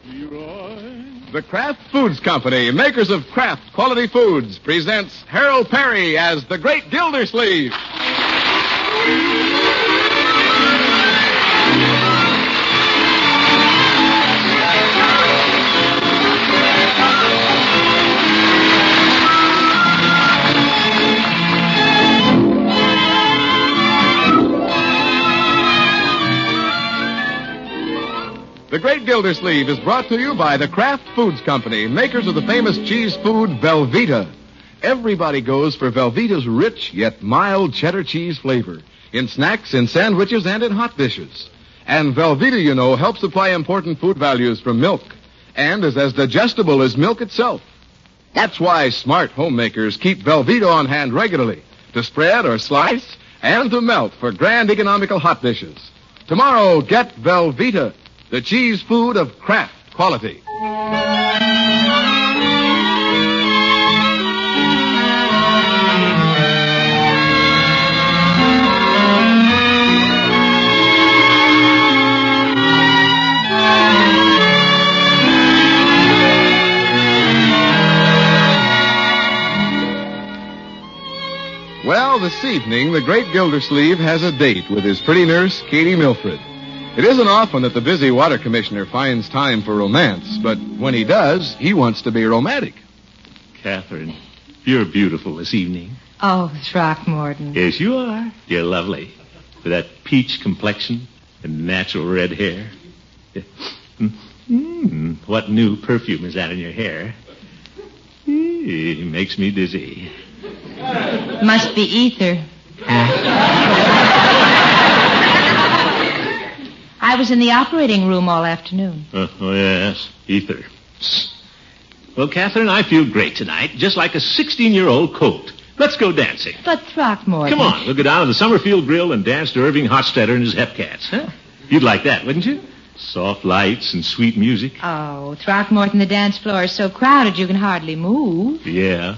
The Kraft Foods Company, makers of Kraft Quality Foods, presents Harold Perry as the Great Gildersleeve. The Great Gildersleeve is brought to you by the Kraft Foods Company, makers of the famous cheese food Velveeta. Everybody goes for Velveeta's rich yet mild cheddar cheese flavor in snacks, in sandwiches, and in hot dishes. And Velveeta, you know, helps supply important food values from milk and is as digestible as milk itself. That's why smart homemakers keep Velveeta on hand regularly to spread or slice and to melt for grand economical hot dishes. Tomorrow, get Velveeta, the cheese food of Kraft quality. Well, this evening, the Great Gildersleeve has a date with his pretty nurse, Katie Milford. It isn't often that the busy water commissioner finds time for romance, but when he does, he wants to be romantic. Catherine, you're beautiful this evening. Oh, Throckmorton. Yes, you are. You're lovely. With that peach complexion and natural red hair. What new perfume is that in your hair? It makes me dizzy. Must be ether. I was in the operating room all afternoon. Oh, yes, ether. Well, Catherine, I feel great tonight, just like a 16-year-old colt. Let's go dancing. But Throckmorton... Come on, we'll go down to the Summerfield Grill and dance to Irving Hofstadter and his Hepcats, huh? You'd like that, wouldn't you? Soft lights and sweet music. Oh, Throckmorton, the dance floor is so crowded you can hardly move. Yeah.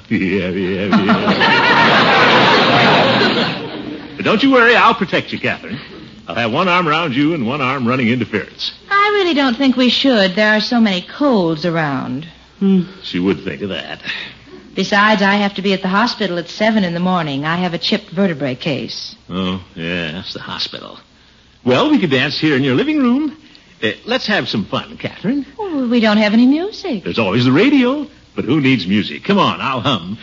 But don't you worry, I'll protect you, Catherine. I'll have one arm around you and one arm running interference. I really don't think we should. There are so many colds around. She would think of that. Besides, I have to be at the hospital at 7 in the morning. I have a chipped vertebrae case. Oh, yeah, that's the hospital. Well, we could dance here in your living room. Let's have some fun, Catherine. Well, we don't have any music. There's always the radio. But who needs music? Come on, I'll hum.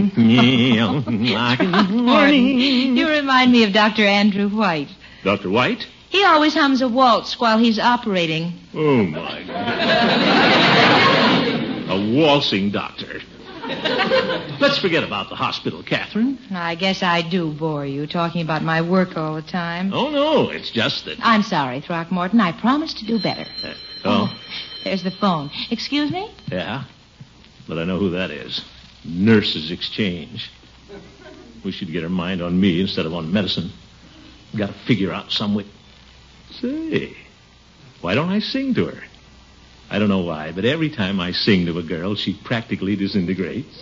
You remind me of Dr. Andrew White. Dr. White? He always hums a waltz while he's operating. Oh, my God. A waltzing doctor. Let's forget about the hospital, Catherine. I guess I do bore you, talking about my work all the time. Oh, no, it's just that... I'm sorry, Throckmorton. I promise to do better. There's the phone. Excuse me? Yeah, but I know who that is. Nurses Exchange. We should get her mind on me instead of on medicine. Got to figure out some way. Say, why don't I sing to her? I don't know why, but every time I sing to a girl, she practically disintegrates.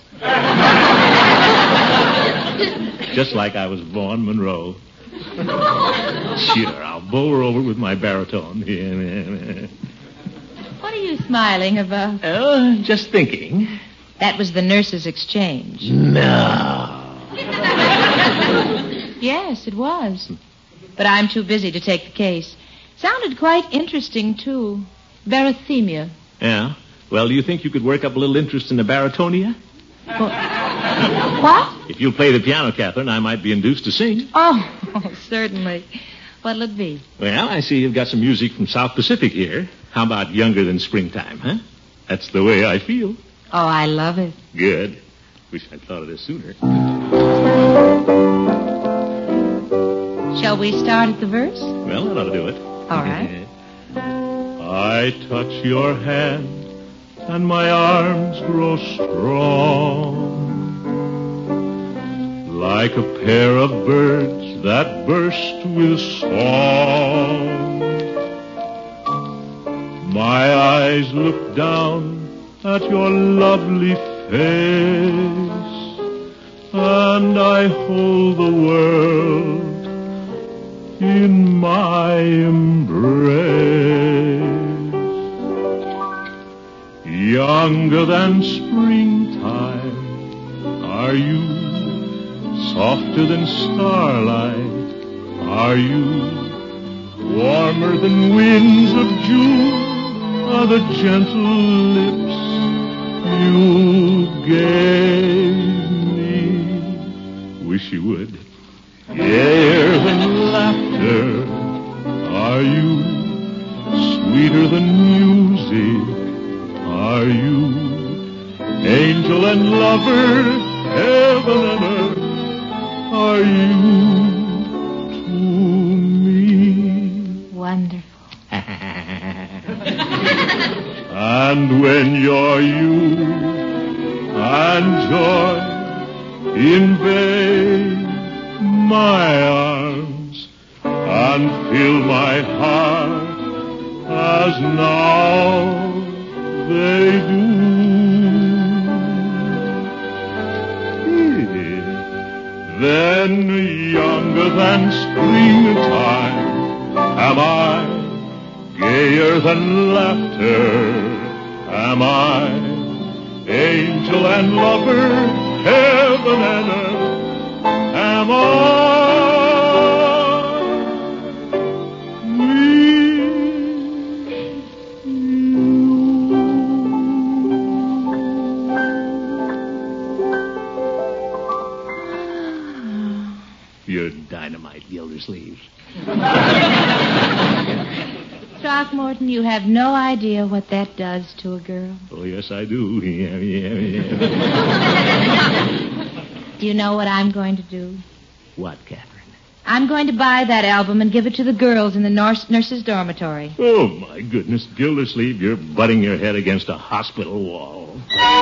Just like I was Vaughn Monroe. Sure, I'll bow her over with my baritone. What are you smiling about? Oh, just thinking. That was the Nurses Exchange. No. Yes, it was. But I'm too busy to take the case. Sounded quite interesting, too. Barythemia. Yeah? Well, do you think you could work up a little interest in the baritonia? What? If you'll play the piano, Catherine, I might be induced to sing. Oh, certainly. What'll it be? Well, I see you've got some music from South Pacific here. How about Younger Than Springtime, huh? That's the way I feel. Oh, I love it. Good. Wish I'd thought of this sooner. Shall we start at the verse? Well, that ought to do it. All right. I touch your hand, and my arms grow strong, like a pair of birds that burst with song. My eyes look down at your lovely face, and I hold the world in my embrace. Younger than springtime are you, softer than starlight are you, warmer than winds of June are the gentle lips you gave me. Wish you would. Gayer than laughter are you, sweeter than music are you, angel and lover, heaven and earth are you to me. Wonderful. And when you're you and joy invade my arms and fill my heart as now they do, then younger than springtime am I, gayer than laughter am I, angel and lover, heaven and earth am I. You're dynamite, Gildersleeve. Throckmorton, you have no idea what that does to a girl. Oh, yes, I do. Yeah. Do you know what I'm going to do? What, Catherine? I'm going to buy that album and give it to the girls in the nurses' dormitory. Oh, my goodness, Gildersleeve, you're butting your head against a hospital wall.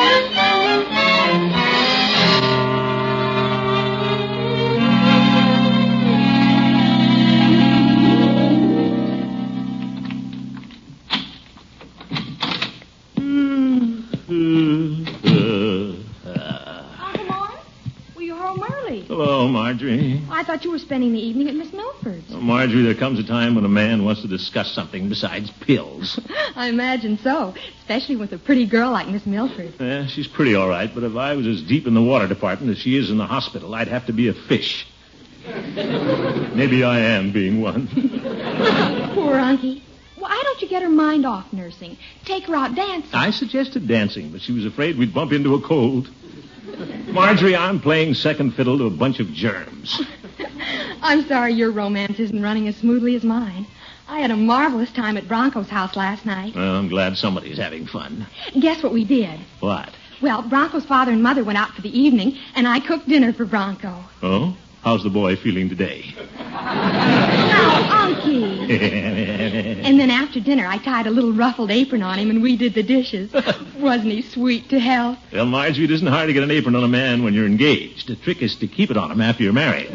Hello, Marjorie. I thought you were spending the evening at Miss Milford's. Well, Marjorie, there comes a time when a man wants to discuss something besides pills. I imagine so, especially with a pretty girl like Miss Milford. Yeah, she's pretty all right, but if I was as deep in the water department as she is in the hospital, I'd have to be a fish. Maybe I am being one. Poor Unky. Why don't you get her mind off nursing? Take her out dancing. I suggested dancing, but she was afraid we'd bump into a cold. Marjorie, I'm playing second fiddle to a bunch of germs. I'm sorry your romance isn't running as smoothly as mine. I had a marvelous time at Bronco's house last night. Well, I'm glad somebody's having fun. Guess what we did? What? Well, Bronco's father and mother went out for the evening, and I cooked dinner for Bronco. Oh? How's the boy feeling today? Now, Unky. And then after dinner, I tied a little ruffled apron on him, and we did the dishes. Wasn't he sweet to hell? Well, Marjorie, it isn't hard to get an apron on a man when you're engaged. The trick is to keep it on him after you're married.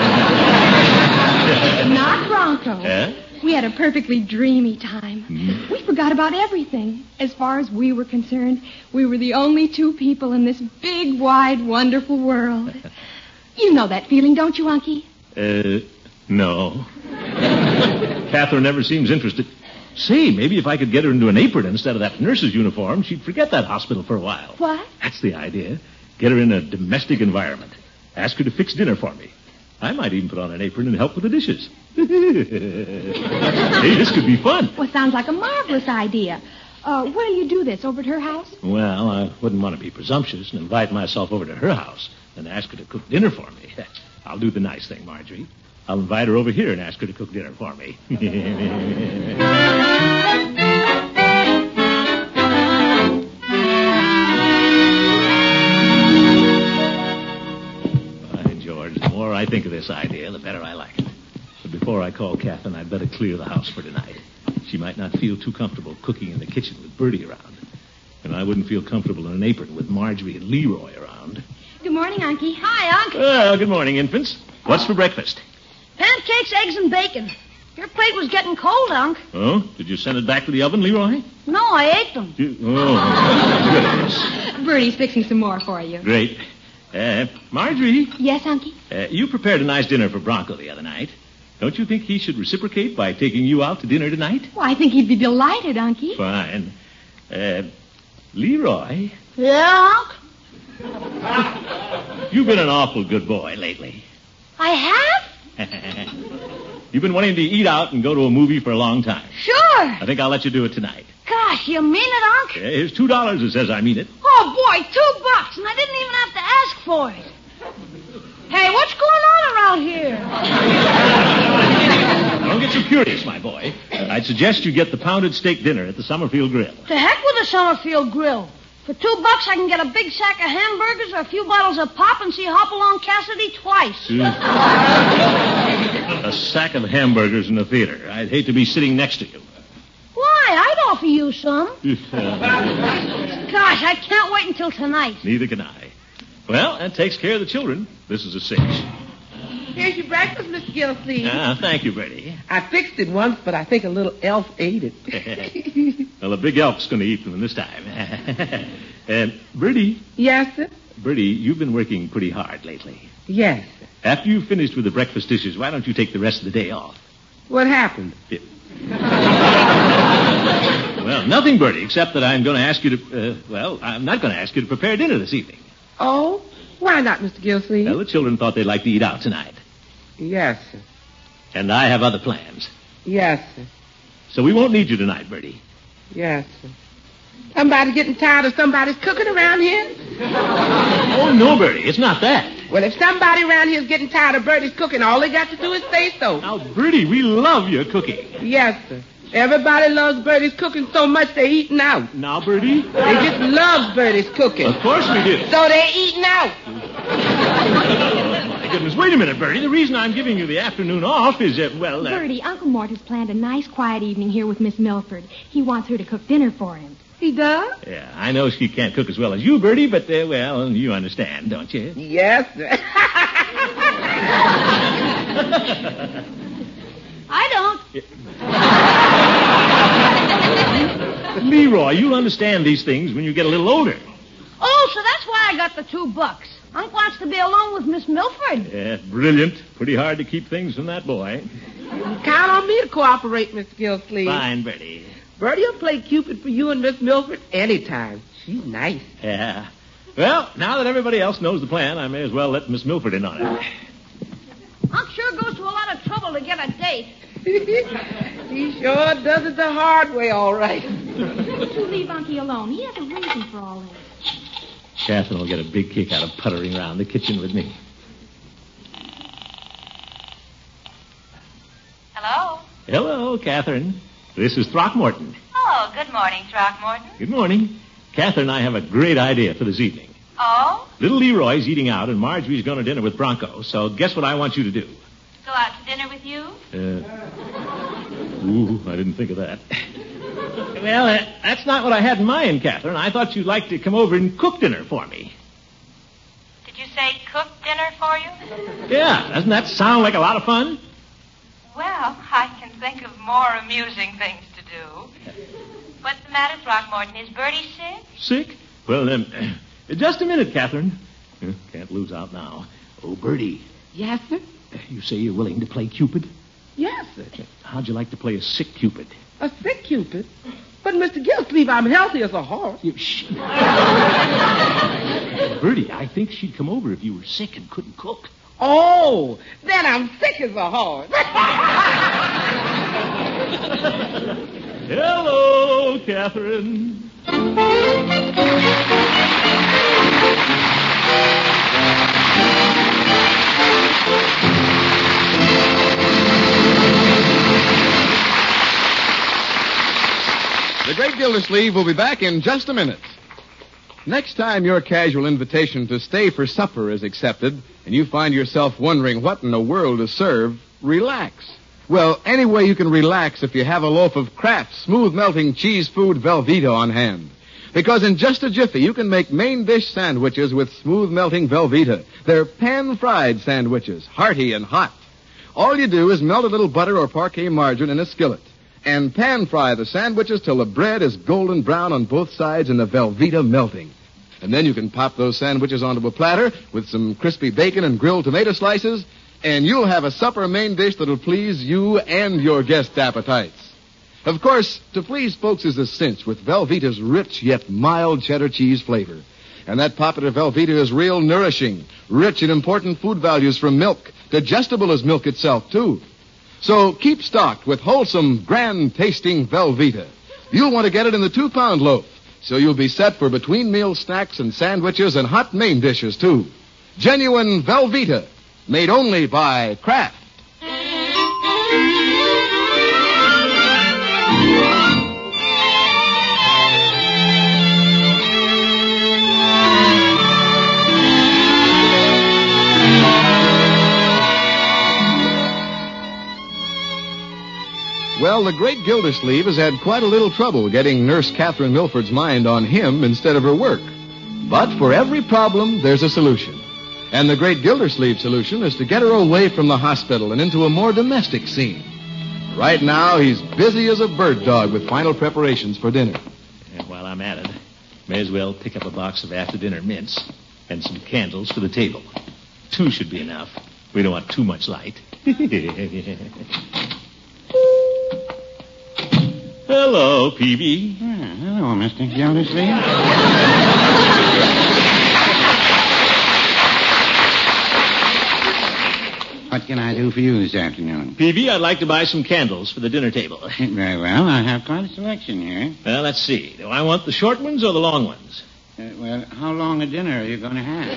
Not Bronco. Yeah? We had a perfectly dreamy time. We forgot about everything. As far as we were concerned, we were the only two people in this big, wide, wonderful world. You know that feeling, don't you, Unky? No. Catherine never seems interested. Say, maybe if I could get her into an apron instead of that nurse's uniform, she'd forget that hospital for a while. What? That's the idea. Get her in a domestic environment. Ask her to fix dinner for me. I might even put on an apron and help with the dishes. Hey, this could be fun. Well, sounds like a marvelous idea. Where'll you do this, over at her house? Well, I wouldn't want to be presumptuous and invite myself over to her house and ask her to cook dinner for me. I'll do the nice thing, Marjorie. I'll invite her over here and ask her to cook dinner for me. By George, the more I think of this idea, the better I like it. But before I call Catherine, I'd better clear the house for tonight. She might not feel too comfortable cooking in the kitchen with Bertie around. And I wouldn't feel comfortable in an apron with Marjorie and Leroy around. Good morning, Unky. Hi, Unc. Well, good morning, infants. What's for breakfast? Pancakes, eggs, and bacon. Your plate was getting cold, Unc. Oh? Did you send it back to the oven, Leroy? No, I ate them. Goodness. Bertie's fixing some more for you. Great. Marjorie, Yes, Unky? you prepared a nice dinner for Bronco the other night. Don't you think he should reciprocate by taking you out to dinner tonight? Well, I think he'd be delighted, Unky. Fine. Leroy, Yeah, Unc? you've been an awful good boy lately. I have? You've been wanting to eat out and go to a movie for a long time. Sure. I think I'll let you do it tonight. Gosh, you mean it, Unc? Yeah, here's $2 that says I mean it. Oh, boy, $2, and I didn't even have to ask for it. Hey, what's going on around here? Don't get so curious, my boy. I'd suggest you get the pounded steak dinner at the Summerfield Grill. To heck with the Summerfield Grill. For $2, I can get a big sack of hamburgers or a few bottles of pop and see Hopalong Cassidy twice. A sack of hamburgers in the theater. I'd hate to be sitting next to you. Why? I'd offer you some. Gosh, I can't wait until tonight. Neither can I. Well, that takes care of the children. This is a cinch. Here's your breakfast, Mr. Gilsleeve. Thank you, Bertie. I fixed it once, but I think a little elf ate it. Well, a big elf's going to eat them this time. And Bertie. Yes, sir? Bertie, you've been working pretty hard lately. Yes, sir. After you've finished with the breakfast dishes, why don't you take the rest of the day off? What happened? Well, nothing, Bertie, except that I'm going to ask you to, I'm not going to ask you to prepare dinner this evening. Oh? Why not, Mr. Gilsleeve? Well, the children thought they'd like to eat out tonight. Yes, sir. And I have other plans. Yes, sir. So we won't need you tonight, Bertie. Yes, sir. Somebody getting tired of somebody's cooking around here? Oh, no, Bertie, it's not that. Well, if somebody around here is getting tired of Bertie's cooking, all they got to do is say so. Now, Bertie, we love your cooking. Yes, sir. Everybody loves Bertie's cooking so much they're eating out. Now, Bertie? They just love Bertie's cooking. Of course we do. So they're eating out. Oh, my goodness. Wait a minute, Bertie. The reason I'm giving you the afternoon off is that, Bertie, Uncle Mort has planned a nice, quiet evening here with Miss Milford. He wants her to cook dinner for him. He does? Yeah, I know she can't cook as well as you, Bertie, but, you understand, don't you? Yes, sir. I don't. Leroy, you'll understand these things when you get a little older. Oh, so that's why I got the $2. Unc wants to be alone with Miss Milford. Yeah, brilliant. Pretty hard to keep things from that boy. Count on me to cooperate, Mr. Gilsleeve. Fine, Bertie. Bertie will play Cupid for you and Miss Milford anytime. She's nice. Yeah. Well, now that everybody else knows the plan, I may as well let Miss Milford in on it. Unc sure goes to a lot of trouble to get a date. He sure does it the hard way, all right. Don't you leave Unky alone. He has a reason for all this. Catherine will get a big kick out of puttering around the kitchen with me. Hello? Hello, Catherine. This is Throckmorton. Oh, good morning, Throckmorton. Good morning. Catherine and I have a great idea for this evening. Oh? Little Leroy's eating out, and Marjorie's going to dinner with Bronco, so guess what I want you to do? Go out to dinner with you? I didn't think of that. Well, that's not what I had in mind, Catherine. I thought you'd like to come over and cook dinner for me. Did you say cook dinner for you? Yeah, doesn't that sound like a lot of fun? Well, I can think of more amusing things to do. What's the matter, Throckmorton? Is Bertie sick? Sick? Well, just a minute, Catherine. Can't lose out now. Oh, Bertie. Yes, sir? You say you're willing to play Cupid? Yes, sir. How'd you like to play a sick Cupid? A sick Cupid? But, Mr. Gilsleeve, I'm healthy as a horse. Shh. Bertie, I think she'd come over if you were sick and couldn't cook. Oh, then I'm sick as a horse. Hello, Catherine. The Great Gildersleeve will be back in just a minute. Next time your casual invitation to stay for supper is accepted and you find yourself wondering what in the world to serve, relax. Well, any way you can relax if you have a loaf of Kraft smooth-melting cheese food Velveeta on hand. Because in just a jiffy, you can make main dish sandwiches with smooth-melting Velveeta. They're pan-fried sandwiches, hearty and hot. All you do is melt a little butter or parquet margarine in a skillet and pan-fry the sandwiches till the bread is golden brown on both sides and the Velveeta melting. And then you can pop those sandwiches onto a platter with some crispy bacon and grilled tomato slices, and you'll have a supper main dish that'll please you and your guests' appetites. Of course, to please folks is a cinch with Velveeta's rich yet mild cheddar cheese flavor. And that popular Velveeta is real nourishing, rich in important food values from milk, digestible as milk itself, too. So keep stocked with wholesome, grand-tasting Velveeta. You'll want to get it in the 2-pound loaf, so you'll be set for between-meal snacks and sandwiches and hot main dishes, too. Genuine Velveeta, made only by Kraft. Well, the great Gildersleeve has had quite a little trouble getting Nurse Catherine Milford's mind on him instead of her work. But for every problem, there's a solution. And the great Gildersleeve solution is to get her away from the hospital and into a more domestic scene. Right now, he's busy as a bird dog with final preparations for dinner. And while I'm at it, may as well pick up a box of after-dinner mints and some candles for the table. 2 should be enough. We don't want too much light. Hello, Peavy. Hello, Mr. Gildersleeve. What can I do for you this afternoon? Peavy, I'd like to buy some candles for the dinner table. Very well. I have quite a selection here. Well, let's see. Do I want the short ones or the long ones? Well, how long a dinner are you going to have?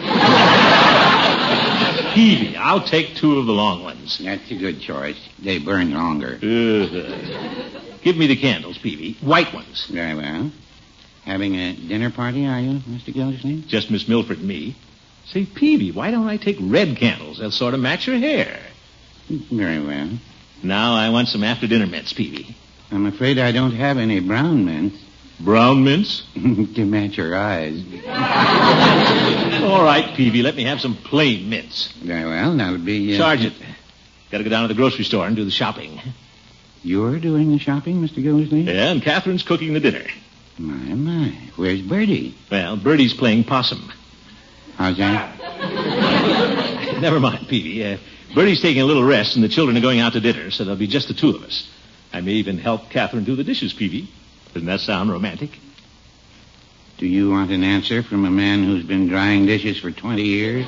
Peavy, I'll take 2 of the long ones. That's a good choice. They burn longer. Give me the candles, Peavy. White ones. Very well. Having a dinner party, are you, Mr. Gildersleeve? Just Miss Milford and me. Say, Peavy, why don't I take red candles? They'll sort of match your hair. Very well. Now I want some after-dinner mints, Peavy. I'm afraid I don't have any brown mints. Brown mints? To match your eyes. All right, Peavy, let me have some plain mints. Very well, that'll be... Sergeant, got to go down to the grocery store and do the shopping. You're doing the shopping, Mr. Gildersleeve? Yeah, and Catherine's cooking the dinner. My. Where's Bertie? Well, Bertie's playing possum. How's that? Never mind, Peavy. Bertie's taking a little rest, and the children are going out to dinner, so there'll be just the 2 of us. I may even help Catherine do the dishes, Peavy. Doesn't that sound romantic? Do you want an answer from a man who's been drying dishes for 20 years?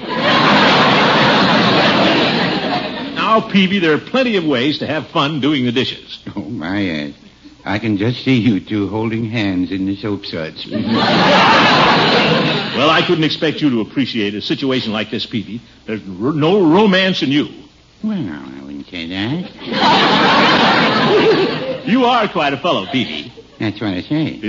Now, Peavy, there are plenty of ways to have fun doing the dishes. Oh, my, yes. I can just see you 2 holding hands in the soap suds. Well, I couldn't expect you to appreciate a situation like this, Peavy. There's no romance in you. Well, I wouldn't say that. You are quite a fellow, Peavy. That's what I say.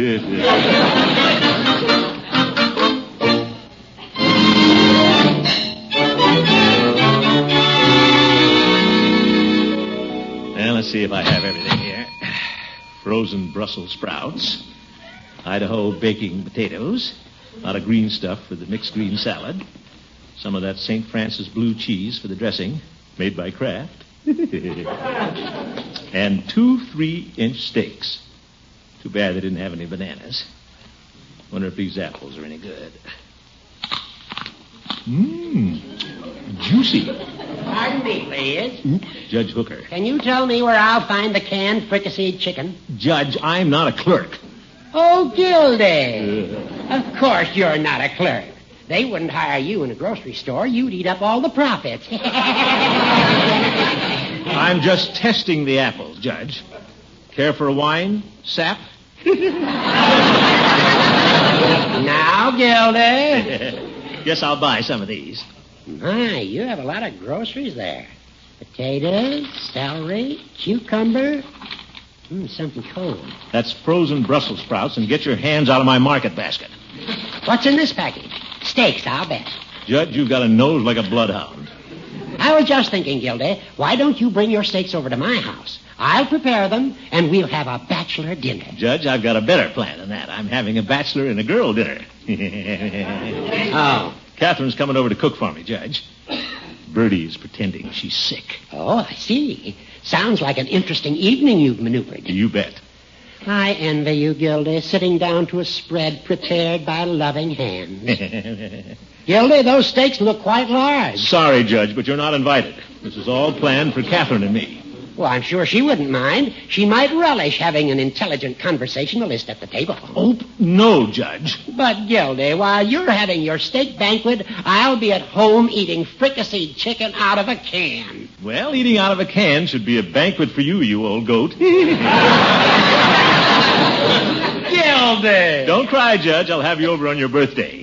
Well, let's see if I have everything here. Frozen Brussels sprouts, Idaho baking potatoes, a lot of green stuff for the mixed green salad, some of that St. Francis blue cheese for the dressing, made by Kraft, and 2 3-inch steaks. Too bad they didn't have any bananas. Wonder if these apples are any good. Juicy. Pardon me, please. Judge Hooker. Can you tell me where I'll find the canned fricasseed chicken? Judge, I'm not a clerk. Oh, Gildy. Of course you're not a clerk. They wouldn't hire you in a grocery store. You'd eat up all the profits. I'm just testing the apples, Judge. Care for a wine? Sap? Now, Gildy. Guess I'll buy some of these. My, you have a lot of groceries there. Potatoes, celery, cucumber. Something cold. That's frozen Brussels sprouts, and get your hands out of my market basket. What's in this package? Steaks, I'll bet. Judge, you've got a nose like a bloodhound. I was just thinking, Gildy, why don't you bring your steaks over to my house? I'll prepare them, and we'll have a bachelor dinner. Judge, I've got a better plan than that. I'm having a bachelor and a girl dinner. Oh. Catherine's coming over to cook for me, Judge. Bertie is pretending she's sick. Oh, I see. Sounds like an interesting evening you've maneuvered. You bet. I envy you, Gildy, sitting down to a spread prepared by loving hands. Gildy, those steaks look quite large. Sorry, Judge, but you're not invited. This is all planned for Catherine and me. Well, I'm sure she wouldn't mind. She might relish having an intelligent conversationalist at the table. Oh, no, Judge. But, Gildy, while you're having your steak banquet, I'll be at home eating fricasseed chicken out of a can. Well, eating out of a can should be a banquet for you, you old goat. Gildy! Don't cry, Judge. I'll have you over on your birthday.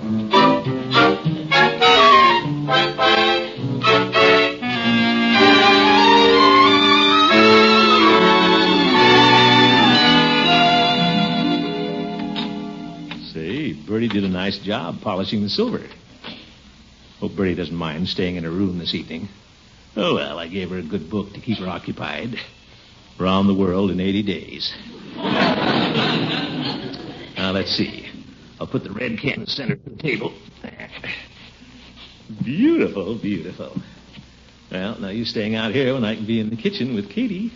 Bertie did a nice job polishing the silver. Hope Bertie doesn't mind staying in her room this evening. Oh, well, I gave her a good book to keep her occupied. Around the World in 80 Days. Now, let's see. I'll put the red can in the center of the table. Beautiful, beautiful. Well, now you staying out here when I can be in the kitchen with Katie.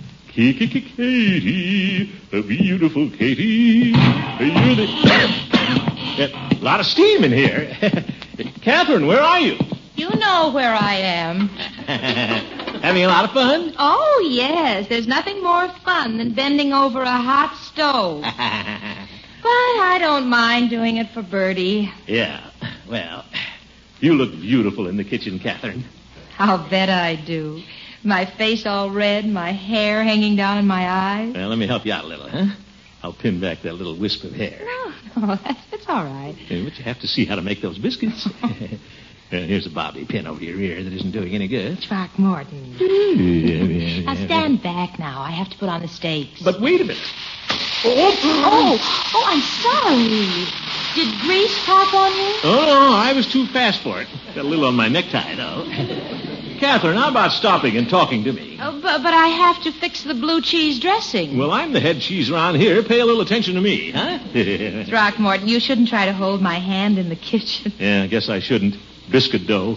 Katie, a beautiful Katie. You're the... A lot of steam in here. Catherine, where are you? You know where I am. Having a lot of fun? Oh, yes. There's nothing more fun than bending over a hot stove. But I don't mind doing it for Bertie. Yeah. Well, you look beautiful in the kitchen, Catherine. I'll bet I do. My face all red, my hair hanging down in my eyes. Well, let me help you out a little, huh? I'll pin back that little wisp of hair. No, that's all right. Yeah, but you have to see how to make those biscuits. Here's a bobby pin over your ear that isn't doing any good. Throckmorton. Now stand back now. I have to put on the stakes. But wait a minute. Oh, I'm sorry. Did grease pop on you? Oh, no, I was too fast for it. Got a little on my necktie, though. Catherine, how about stopping and talking to me? Oh, but I have to fix the blue cheese dressing. Well, I'm the head cheese around here. Pay a little attention to me, huh? Throckmorton, you shouldn't try to hold my hand in the kitchen. Yeah, I guess I shouldn't. Biscuit dough.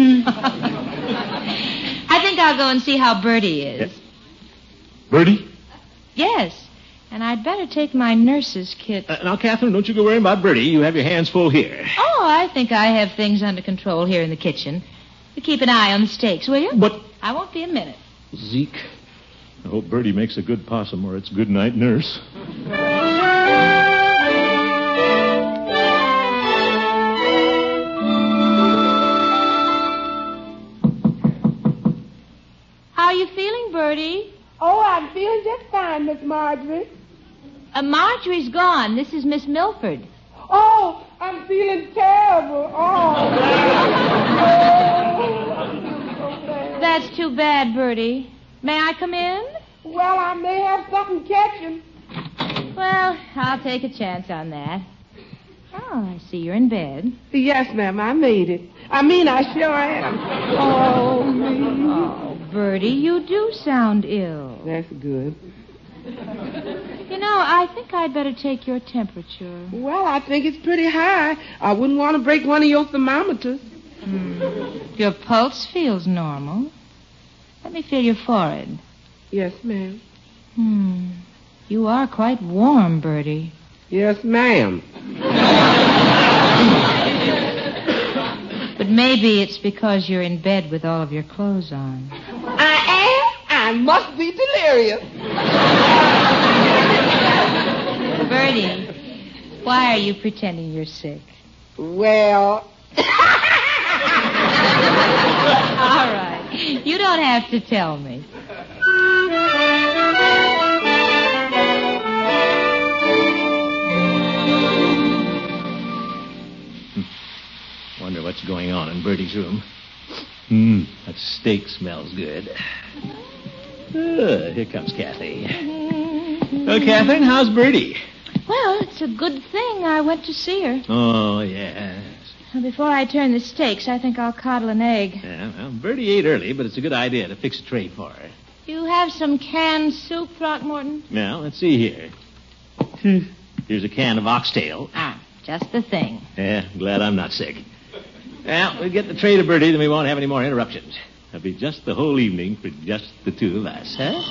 I think I'll go and see how Bertie is. Yeah. Bertie? Yes, and I'd better take my nurse's kit. Now, Catherine, don't you go worrying about Bertie. You have your hands full here. Oh, I think I have things under control here in the kitchen. You keep an eye on the steaks, will you? But... I won't be a minute. Zeke, I hope Bertie makes a good possum or it's good night, nurse. How are you feeling, Bertie? Oh, I'm feeling just fine, Miss Marjorie. Marjorie's gone. This is Miss Milford. Oh, I'm feeling terrible. Oh. That's too bad, Bertie. May I come in? Well, I may have something catching. Well, I'll take a chance on that. Oh, I see you're in bed. Yes, ma'am, I made it. I mean, I sure am. Oh, me. Oh, Bertie, you do sound ill. That's good. You know, I think I'd better take your temperature. Well, I think it's pretty high. I wouldn't want to break one of your thermometers. Your pulse feels normal. Let me feel your forehead. Yes, ma'am. You are quite warm, Bertie. Yes, ma'am. But maybe it's because you're in bed with all of your clothes on. I am? I must be delirious. Bertie, why are you pretending you're sick? Well... All right. You don't have to tell me. Wonder what's going on in Bertie's room. That steak smells good. Here comes Kathy. Oh, Catherine, how's Bertie? Well, it's a good thing I went to see her. Oh, yes. Before I turn the steaks, I think I'll coddle an egg. Yeah, well, Bertie ate early, but it's a good idea to fix a tray for her. You have some canned soup, Throckmorton? Now, let's see here. Here's a can of oxtail. Just the thing. Yeah, glad I'm not sick. Well, we'll get the tray to Bertie, then we won't have any more interruptions. It'll be just the whole evening for just the two of us, huh?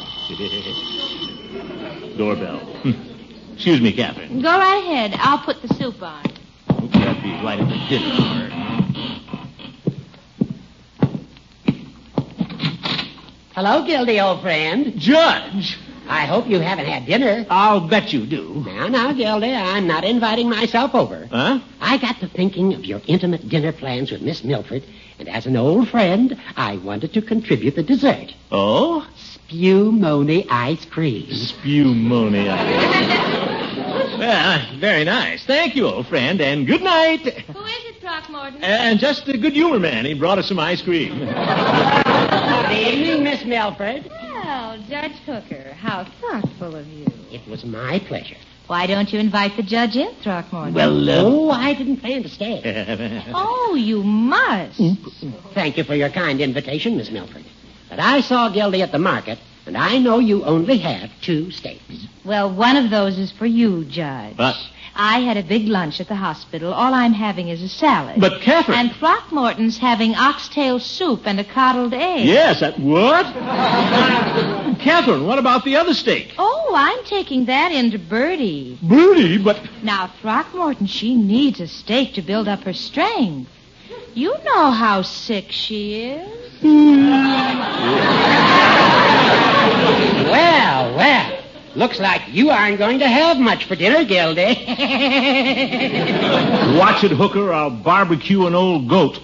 Doorbell. Excuse me, Catherine. Go right ahead. I'll put the soup on. Hope that'd be right at the dinner hour. Hello, Gildy, old friend. Judge! I hope you haven't had dinner. I'll bet you do. Now, Gildy, I'm not inviting myself over. Huh? I got to thinking of your intimate dinner plans with Miss Milford, and as an old friend, I wanted to contribute the dessert. Oh? Spumoni ice cream. Spumoni ice cream. Well, very nice. Thank you, old friend, and good night. Who is it, Throckmorton? And just a good humor man. He brought us some ice cream. Good evening, Miss Milford. Well, Judge Hooker, how thoughtful of you. It was my pleasure. Why don't you invite the judge in, Throckmorton? Well, I didn't plan to stay. Oh, you must. Thank you for your kind invitation, Miss Milford. But I saw Gildy at the market, and I know you only have 2 steaks. Well, one of those is for you, Judge. But- I had a big lunch at the hospital. All I'm having is a salad. But, Catherine... And Throckmorton's having oxtail soup and a coddled egg. Yes, what? Catherine, what about the other steak? Oh, I'm taking that into Bertie. Bertie, but... Now, Throckmorton, she needs a steak to build up her strength. You know how sick she is. Well. Looks like you aren't going to have much for dinner, Gildy. Watch it, Hooker. I'll barbecue an old goat.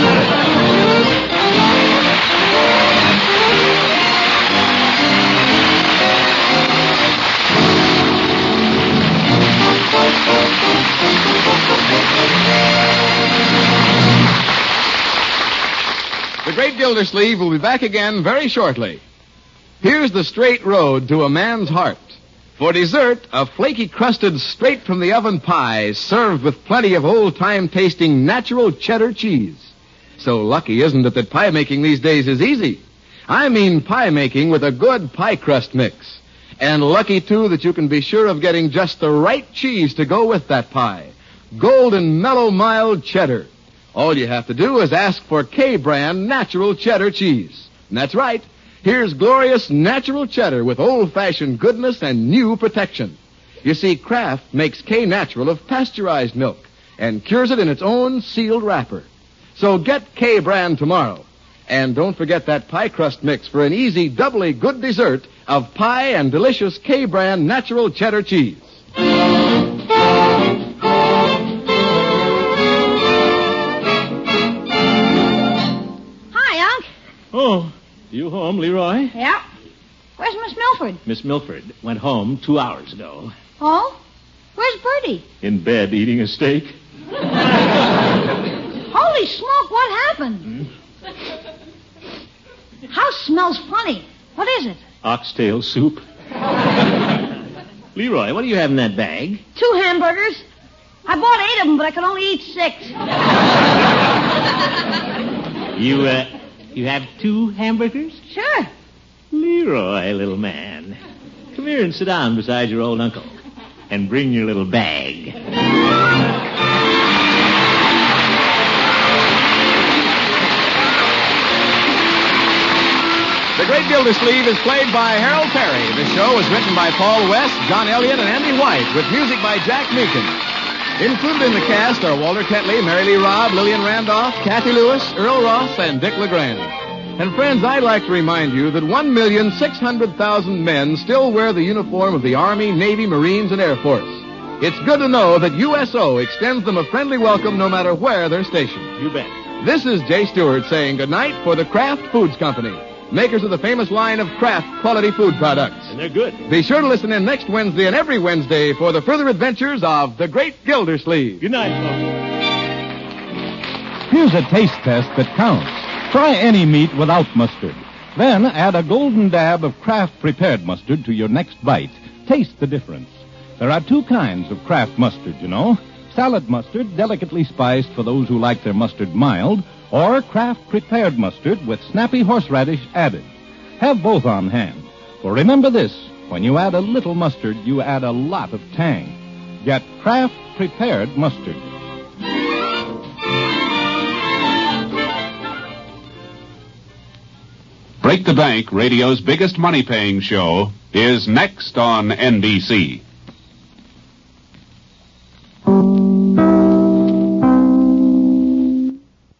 The Great Gildersleeve will be back again very shortly. Here's the straight road to a man's heart. For dessert, a flaky crusted straight from the oven pie served with plenty of old-time tasting natural cheddar cheese. So lucky, isn't it, that pie making these days is easy? I mean pie making with a good pie crust mix. And lucky, too, that you can be sure of getting just the right cheese to go with that pie. Golden, mellow, mild cheddar. All you have to do is ask for K-brand natural cheddar cheese. And that's right. Here's glorious natural cheddar with old-fashioned goodness and new protection. You see, Kraft makes K-Natural of pasteurized milk and cures it in its own sealed wrapper. So get K-brand tomorrow. And don't forget that pie crust mix for an easy, doubly good dessert of pie and delicious K-brand natural cheddar cheese. Hi, Unc. Oh, you home, Leroy? Yeah. Where's Miss Milford? Miss Milford went home 2 hours ago. Oh? Where's Bertie? In bed eating a steak. Holy smoke, what happened? House smells funny. What is it? Oxtail soup. Leroy, what do you have in that bag? 2 hamburgers. I bought 8 of them, but I could only eat 6. You have 2 hamburgers? Sure. Leroy, little man. Come here and sit down beside your old uncle. And bring your little bag. The Great Gildersleeve is played by Harold Perry. The show is written by Paul West, John Elliott, and Andy White, with music by Jack Meakin. Included in the cast are Walter Tetley, Mary Lee Robb, Lillian Randolph, Kathy Lewis, Earl Ross, and Dick LeGrand. And friends, I'd like to remind you that 1,600,000 men still wear the uniform of the Army, Navy, Marines, and Air Force. It's good to know that USO extends them a friendly welcome no matter where they're stationed. You bet. This is Jay Stewart saying goodnight for the Kraft Foods Company, makers of the famous line of Kraft quality food products. And they're good. Be sure to listen in next Wednesday and every Wednesday for the further adventures of the Great Gildersleeve. Good night, folks. Here's a taste test that counts. Try any meat without mustard. Then add a golden dab of Kraft prepared mustard to your next bite. Taste the difference. There are 2 kinds of Kraft mustard, you know. Salad mustard, delicately spiced for those who like their mustard mild, or Kraft prepared mustard with snappy horseradish added. Have both on hand. For remember this, when you add a little mustard, you add a lot of tang. Get Kraft prepared mustard. Break the Bank, radio's biggest money-paying show, is next on NBC.